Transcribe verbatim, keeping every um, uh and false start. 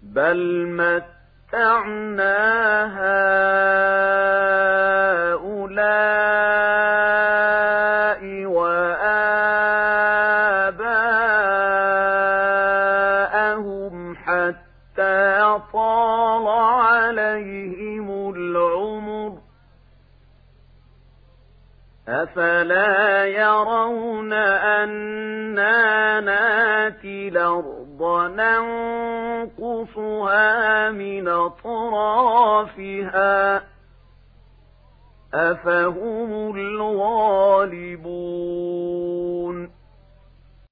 بل متعنا هؤلاء وآباءهم حتى طال عليهم العمر أفلا يرون أنا ناتي الأرض ننقصها من أطرافها أفهم الغالبون